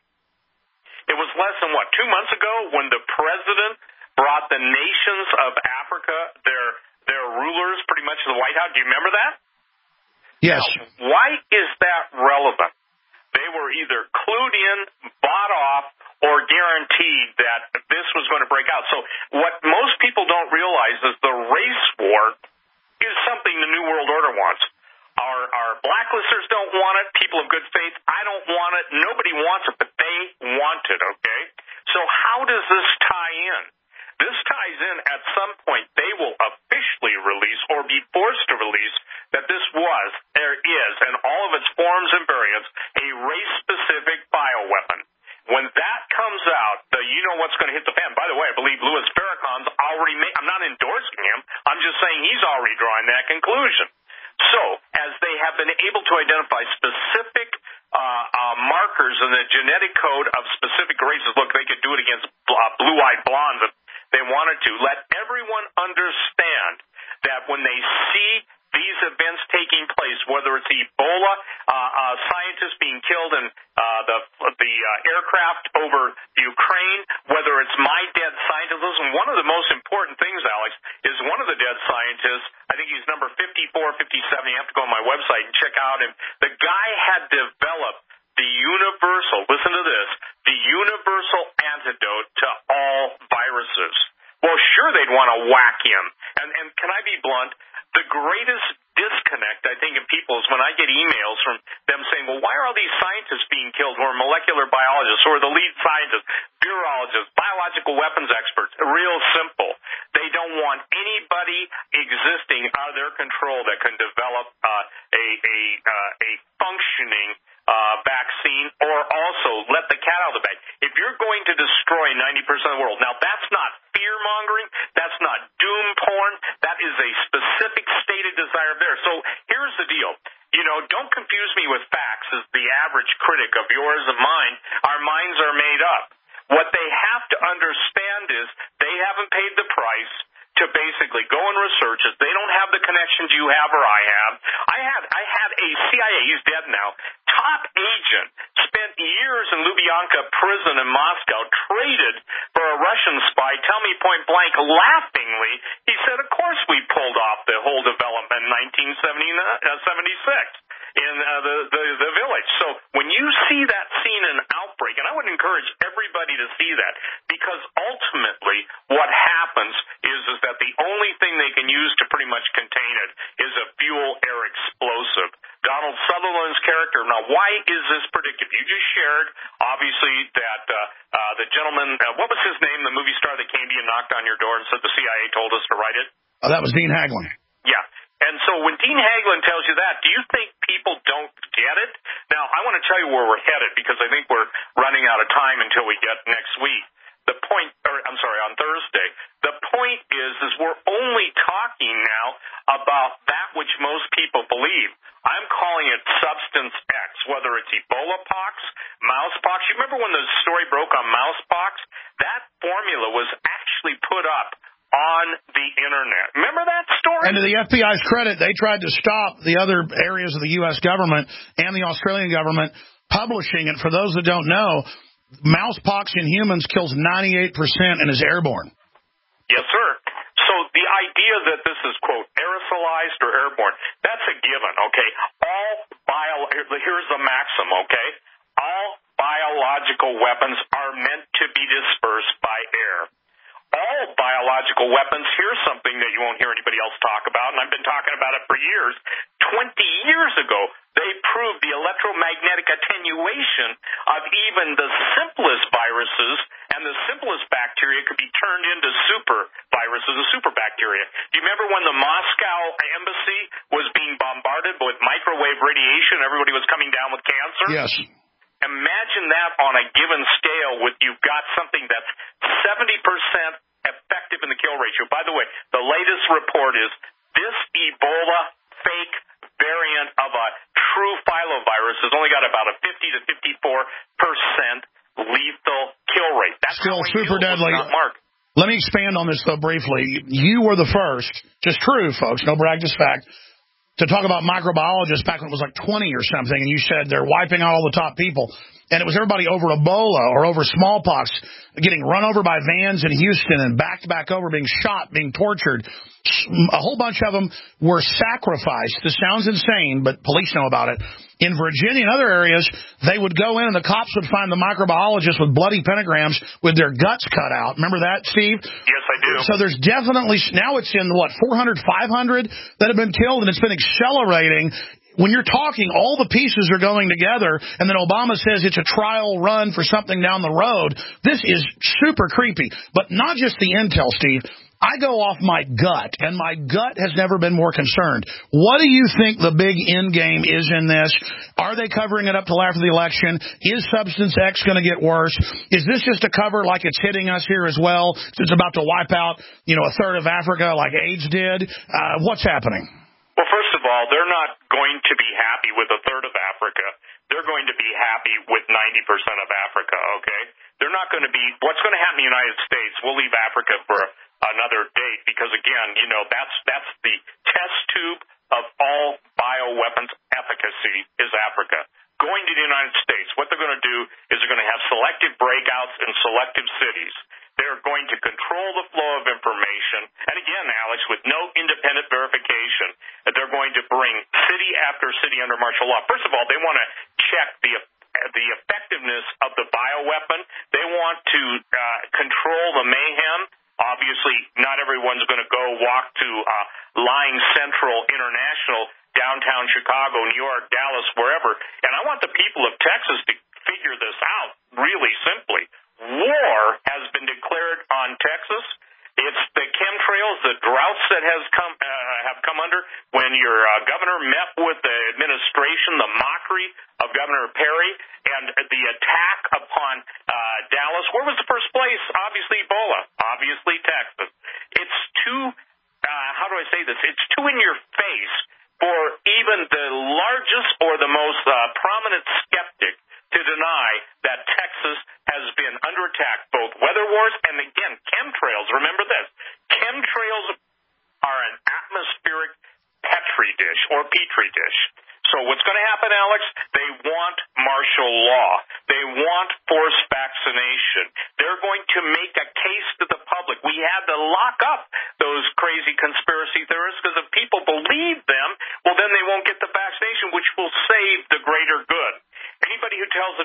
It was less than, 2 months ago when the president brought the nations of Africa, their rulers, pretty much to the White House. Do you remember that? Yes. Now, why is that relevant? They were either clued in, bought off, or guaranteed that this was going to break out. So what most people don't realize is the race war is something the New World Order wants. Our blacklisters don't want it. People of good faith, I don't want it. Nobody wants it, but they want it, okay? So how does this tie in? This ties in at some point. They will officially release or be forced to release that there is, in all of its forms and variants, a race-specific bioweapon. When that comes out, you know what's going to hit the fan. By the way, I believe Louis Farrakhan's already made, I'm not endorsing him, I'm just saying he's already drawing that conclusion. So, as they have been able to identify specific markers in the genetic code of specific races, look, they could do it against blue-eyed blondes if they wanted to. Let everyone understand that when they see these events taking place, whether it's Ebola, scientists being killed in the aircraft over Ukraine, whether it's my dead scientist. Listen, one of the most important things, Alex, is one of the dead scientists, I think he's number 54, 57, you have to go on my website and check out him. The guy had developed the universal, listen to this, the universal antidote to all viruses. Well, sure, they'd want to whack him. And can I be blunt? The greatest disconnect, I think, in people is when I get emails from them saying, well, why are all these scientists being killed who are molecular biologists, who are the lead scientists, virologists, biological weapons experts? Real simple. They don't want anybody existing out of their control that can develop a functioning vaccine, or also let the cat out of the bag. If you're going to destroy 90% of the world, now that's not fear-mongering, that's not doom porn, that is a specific stated desire there. So here's the deal. Don't confuse me with facts as the average critic of yours and mine. Our minds are made up. What they have to understand is they haven't paid the price to basically go and research it. They don't have the connections you have or I have. I had a CIA, he's dead now, top agent, spent years in Lubyanka prison in Moscow, traded for a Russian spy, tell me point blank, laughingly, he said in the village. So when you see that scene in Outbreak, and I would encourage everybody to see that, because ultimately what happens is that the only thing they can use to pretty much contain it is a fuel air explosive. Donald Sutherland's character. Now, why is this predictive? You just shared, obviously, that the gentleman, what was his name, the movie star that came to you and knocked on your door and said the CIA told us to write it? Oh, that was Dean Haglund. Yeah. And so when Dean Haglund tells you that, do you think people don't get it? Now, I want to tell you where we're headed, because I think we're running out of time until we get next week. On Thursday. The point is we're only talking now about that which most people believe. I'm calling it substance X, whether it's Ebola pox, mouse pox. You remember when the story broke on mouse pox? That formula was actually put up on the Internet. Remember that story? And to the FBI's credit, they tried to stop the other areas of the U.S. government and the Australian government publishing it. For those that don't know, mousepox in humans kills 98% and is airborne. Yes, sir. So the idea that this is, quote, aerosolized or airborne, that's a given, okay? Here's the maxim, okay? All biological weapons are meant to be dispersed by air. All biological weapons, here's something that you won't hear anybody else talk about, and I've been talking about it for years. 20 years ago, they proved the electromagnetic attenuation of even the simplest viruses and the simplest bacteria could be turned into super viruses and super bacteria. Do you remember when the Moscow embassy was being bombarded with microwave radiation, everybody was coming down with cancer? Yes. Imagine that on a given scale with you've got something that's 70% effective in the kill ratio. By the way, the latest report is this Ebola fake variant of a true filovirus has only got about a 50 to 54% lethal kill rate. That's still super deadly. Let me expand on this, though, briefly. You were the first, just true, folks, no brag, just fact, to talk about microbiologists back when it was like 20 or something, and you said they're wiping out all the top people. And it was everybody over Ebola or over smallpox getting run over by vans in Houston and backed back over, being shot, being tortured. A whole bunch of them were sacrificed. This sounds insane, but police know about it. In Virginia and other areas, they would go in and the cops would find the microbiologists with bloody pentagrams with their guts cut out. Remember that, Steve? Yes, I do. So there's definitely, now it's in, 400, 500 that have been killed, and it's been accelerating. When you're talking, all the pieces are going together, and then Obama says it's a trial run for something down the road. This is super creepy. But not just the intel, Steve. I go off my gut, and my gut has never been more concerned. What do you think the big end game is in this? Are they covering it up till after the election? Is Substance X going to get worse? Is this just a cover like it's hitting us here as well? It's about to wipe out, a third of Africa like AIDS did. What's happening? Well, first of all, they're not going to be happy with a third of Africa. They're going to be happy with 90% of Africa, okay? They're not going to be – what's going to happen in the United States, we'll leave Africa for another date because, again, that's the test tube of all bioweapons efficacy is Africa. Going to the United States, what they're going to do is they're going to have selective breakouts in selective cities. They're going to control the flow of information. And again, Alex, with no independent verification, they're going to bring city after city under martial law. First of all, they want to check the effectiveness of the bioweapon. They want to control the mayhem. Obviously, not everyone's going to go walk to Lying Central International, downtown Chicago, New York, Dallas, wherever. And I want the people of Texas to figure this out really simply. War has been declared on Texas. It's the chemtrails, the droughts that have come under when your governor met with the administration, the mockery of Governor Perry, and the attack upon Dallas. Where was the first place? Obviously Ebola. Obviously Texas. It's too, how do I say this? It's too in your face for even the largest or the most prominent skeptic to deny that Texas has been under attack, both weather wars and, again, chemtrails. Remember this. Chemtrails are an atmospheric petri dish or petri dish. So what's going to happen, Alex? They want martial law. They want forced vaccination. They're going to make a case to the public. We had to lock up those crazy conspiracy theorists because if people believe them,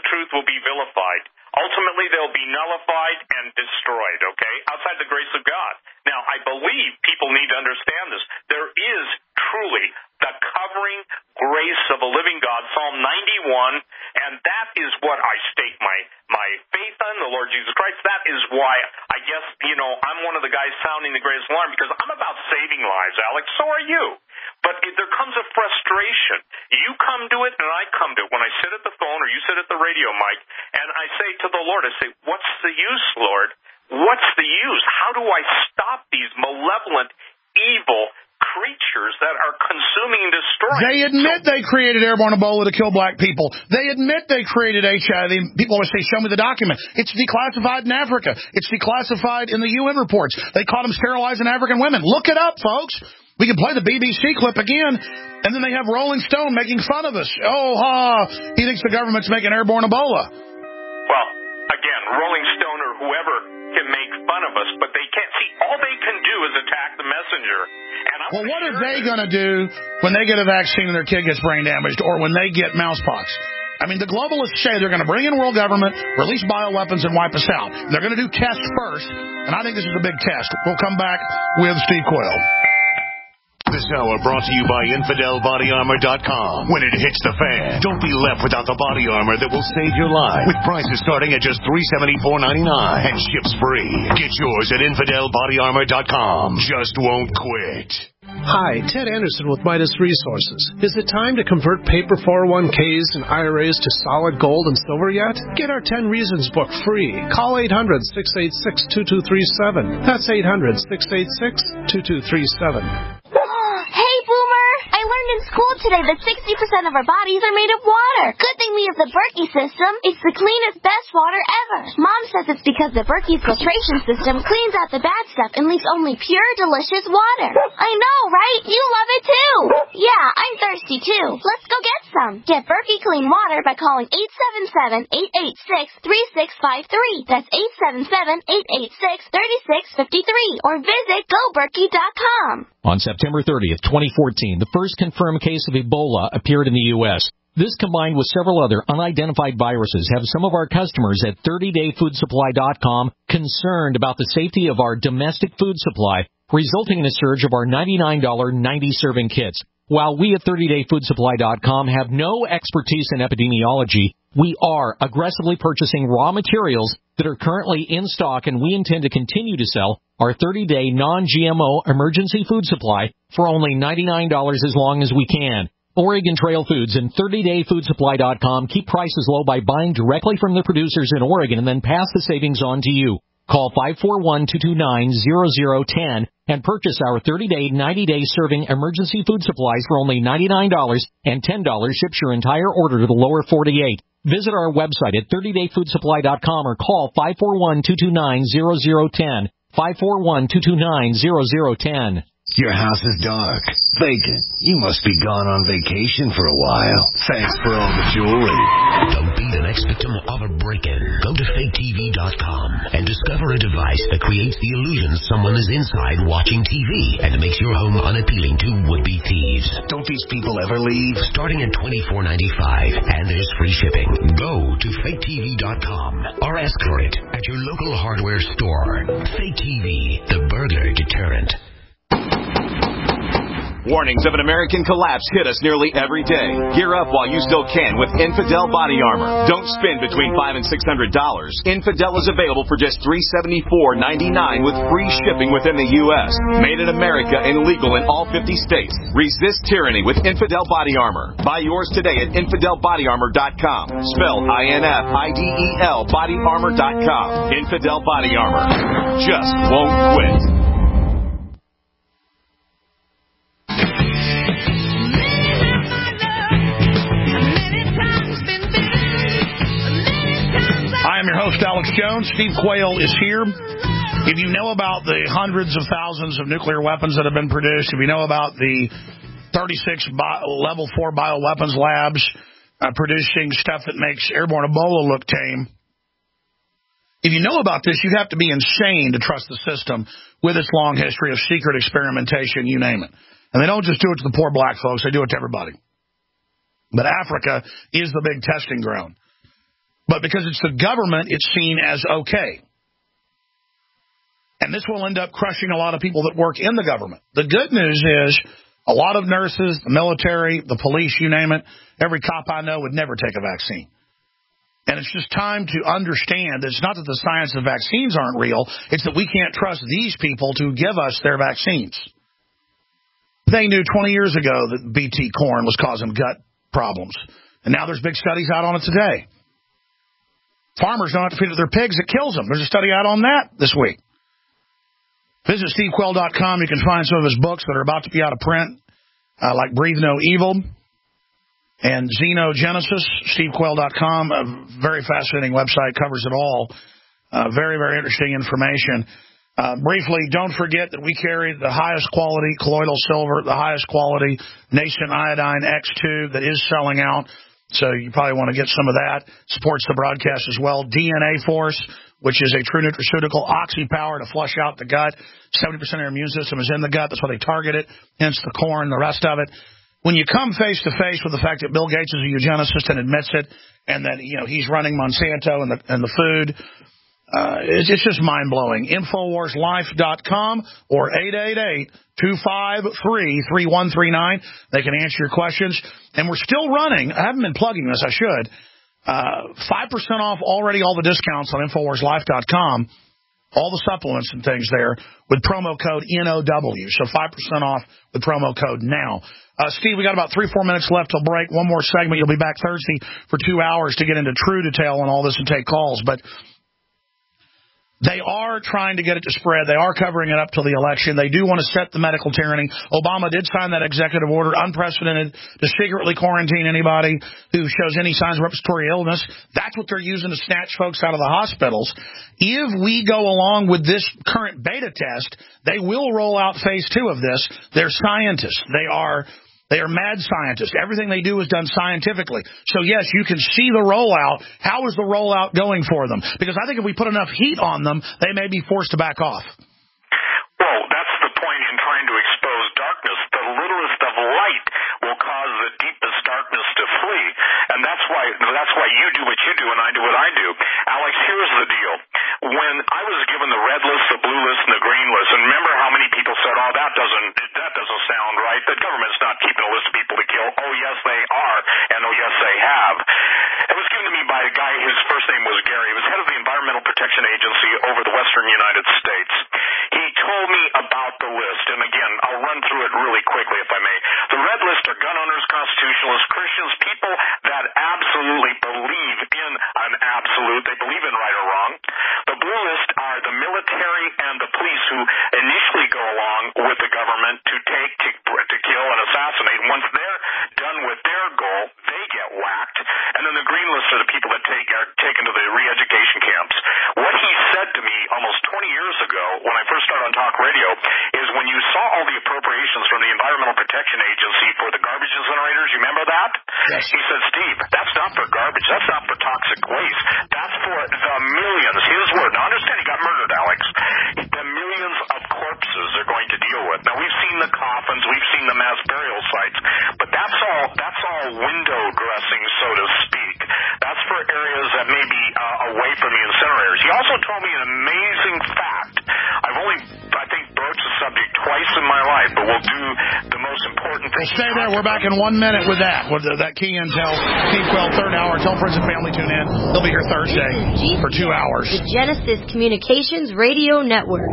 truth will be vilified. Ultimately, they'll be nullified and destroyed, okay, outside the grace of God. Now, I believe people need to understand this. There is truly the covering grace of a living God, Psalm 91, and that is what I stake my faith on, the Lord Jesus Christ. That is why I guess, I'm one of the guys sounding the greatest alarm, because I'm about saving lives, Alex. So are you. But there comes a frustration. You come to it, and I come to it. When I sit at the phone or you sit at the radio mic, and I say to the Lord, I say, what's the use, Lord? What's the use? How do I stop these malevolent, evil creatures that are consuming and destroying? They admit they created airborne Ebola to kill black people. They admit they created HIV. People always say, show me the document. It's declassified in Africa. It's declassified in the UN reports. They caught them sterilizing African women. Look it up, folks. We can play the BBC clip again, and then they have Rolling Stone making fun of us. He thinks the government's making airborne Ebola. Well, again, Rolling Stone or whoever can make fun of us, but they can't. See, all they can do is attack the messenger. And well, what are they going to do when they get a vaccine and their kid gets brain damaged, or when they get mousepox? I mean, the globalists say they're going to bring in world government, release bioweapons, and wipe us out. They're going to do tests first, and I think this is a big test. We'll come back with Steve Quayle. This hour brought to you by InfidelBodyArmor.com. When it hits the fan, don't be left without the body armor that will save your life. With prices starting at just $374.99 and ships free. Get yours at InfidelBodyArmor.com. Just won't quit. Hi, Ted Anderson with Midas Resources. Is it time to convert paper 401ks and IRAs to solid gold and silver yet? Get our 10 Reasons book free. Call 800-686-2237. That's 800-686-2237. Hey, Boomer! I learned in school today that 60% of our bodies are made of water. Good thing we have the Berkey system. It's the cleanest, best water ever. Mom says it's because the Berkey filtration system cleans out the bad stuff and leaves only pure, delicious water. I know, right? You love it too. Yeah, I'm thirsty too. Let's go get some. Get Berkey clean water by calling 877-886-3653. That's 877-886-3653. Or visit GoBerkey.com. On September 30th, 2014, the first confirmed case of Ebola appeared in the U.S. This, combined with several other unidentified viruses, have some of our customers at 30dayfoodsupply.com concerned about the safety of our domestic food supply, resulting in a surge of our $99 90-serving kits. While we at 30dayfoodsupply.com have no expertise in epidemiology, we are aggressively purchasing raw materials that are currently in stock, and we intend to continue to sell our 30-day non-GMO emergency food supply for only $99 as long as we can. Oregon Trail Foods and 30dayfoodsupply.com keep prices low by buying directly from the producers in Oregon and then pass the savings on to you. Call 541-229-0010 and purchase our 30-day, 90-day serving emergency food supplies for only $99, and $10 ships your entire order to the lower 48. Visit our website at 30dayfoodsupply.com or call 541-229-0010. 541-229-0010. Your house is dark, vacant. You must be gone on vacation for a while. Thanks for all the jewelry. Don't be the next victim of a break-in. Go to faketv.com and discover a device that creates the illusion someone is inside watching TV and makes your home unappealing to would-be thieves. Don't these people ever leave? Starting at $24.95, and there's free shipping. Go to faketv.com or ask for it at your local hardware store. Fake TV, the burglar deterrent. Warnings of an American collapse hit us nearly every day. Gear up while you still can with Infidel Body Armor. Don't spend between $500 and $600. Infidel is available for just $374.99 with free shipping within the U.S. Made in America and legal in all 50 states. Resist tyranny with Infidel Body Armor. Buy yours today at InfidelBodyArmor.com. Spelled INFIDEL BodyArmor.com. Infidel Body Armor. Just won't quit. I am your host, Alex Jones. Steve Quayle is here. If you know about the hundreds of thousands of nuclear weapons that have been produced, if you know about the 36 level 4 bioweapons labs producing stuff that makes airborne Ebola look tame, if you know about this, you'd have to be insane to trust the system with its long history of secret experimentation, you name it. And they don't just do it to the poor black folks, they do it to everybody. But Africa is the big testing ground. But because it's the government, it's seen as okay. And this will end up crushing a lot of people that work in the government. The good news is a lot of nurses, the military, the police, you name it, every cop I know would never take a vaccine. And it's just time to understand that it's not that the science of vaccines aren't real, it's that we can't trust these people to give us their vaccines. They knew 20 years ago that BT corn was causing gut problems. And now there's big studies out on it today. Farmers don't have to feed their pigs, it kills them. There's a study out on that this week. Visit SteveQuell.com. You can find some of his books that are about to be out of print, like Breathe No Evil and Xenogenesis. SteveQuell.com, a very fascinating website, covers it all. Very, very interesting information. Briefly, don't forget that we carry the highest quality colloidal silver, the highest quality Nascent Iodine X2 that is selling out. So you probably want to get some of that. Supports the broadcast as well. DNA Force, which is a true nutraceutical, oxy power to flush out the gut. 70% of your immune system is in the gut. That's why they target it, hence the corn, the rest of it. When you come face to face with the fact that Bill Gates is a eugenicist and admits it, and that he's running Monsanto and the food, it's just mind-blowing. InfoWarsLife.com or 888-253-3139. They can answer your questions. And we're still running. I haven't been plugging this. I should. 5% off already all the discounts on InfoWarsLife.com. All the supplements and things there with promo code NOW. So 5% off with promo code NOW. Steve, we got about 3-4 minutes left till break. One more segment. You'll be back Thursday for 2 hours to get into true detail on all this and take calls. But they are trying to get it to spread. They are covering it up till the election. They do want to set the medical tyranny. Obama did sign that executive order, unprecedented, to secretly quarantine anybody who shows any signs of respiratory illness. That's what they're using to snatch folks out of the hospitals. If we go along with this current beta test, they will roll out phase 2 of this. They're scientists. They are mad scientists. Everything they do is done scientifically. So, yes, you can see the rollout. How is the rollout going for them? Because I think if we put enough heat on them, they may be forced to back off. Well, that's the point in trying to expose darkness. The littlest of light will cause the deepest darkness to flee. And that's why you do what you do and I do what I do. Alex, here's the deal. When I was given the red list, the blue list, and the green list, and remember how many people said, oh, that doesn't sound right. The government's not keeping a list of people to kill. Oh, yes, they are. And oh, yes, they have. It was given to me by a guy, his first name was Gary. He was head of the Environmental Protection Agency over the western United States. He told me about the list. And again, I'll run through it really quickly if I may. The red list are gun owners, constitutionalists, Christians, people that absolutely believe in an absolute. They believe in right or wrong. The blue list are the military and the police who initially go along with the government to kill and assassinate. Once they're done with their goal, they get whacked. And then the green list are the people that are taken to the re-education camps. What he said to me almost 20 years ago when I first started on talk radio is when you saw all the appropriations from the Environmental Protection Agency for the garbage incinerators, you remember that? Yes. He said, Steve, that's not for garbage. That's not for toxic waste. That's for the millions. His word. Now understand, he got murdered, Alex. The millions of corpses they're going to deal with. Now we've seen the coffins, we've seen the mass burial sites, but that's all window dressing, so to speak. That's for areas that may be away from the incinerators. He also told me an amazing fact. I've only, I think, broached the subject twice in my life, but we'll do the most important thing. Well, stay there. We're back in 1 minute with that. With that key intel. Steve Quell, third hour. Tell friends and family tune in. They'll be here Thursday for 2 hours. The Genesis Communications Radio Network.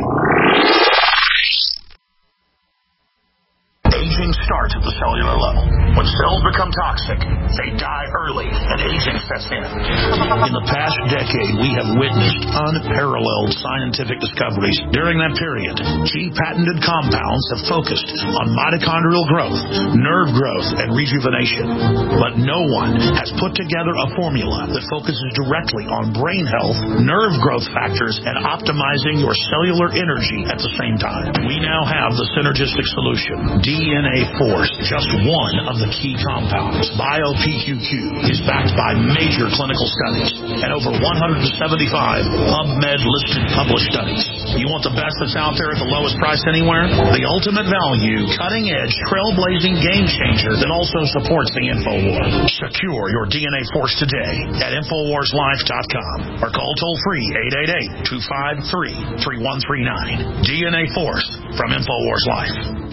Aging starts at the cellular level. When cells become toxic, they die early and aging sets in. In the past decade, we have witnessed unparalleled scientific discoveries. During that period, G-patented compounds have focused on mitochondrial growth, nerve growth, and rejuvenation. But no one has put together a formula that focuses directly on brain health, nerve growth factors, and optimizing your cellular energy at the same time. We now have the synergistic solution, DNA Force. InfoWars, just one of the key compounds. BioPQQ is backed by major clinical studies and over 175 PubMed-listed published studies. You want the best that's out there at the lowest price anywhere? The ultimate value, cutting-edge, trailblazing game changer that also supports the InfoWar. Secure your DNA Force today at InfoWarsLife.com or call toll-free 888-253-3139. DNA Force from InfoWars Life.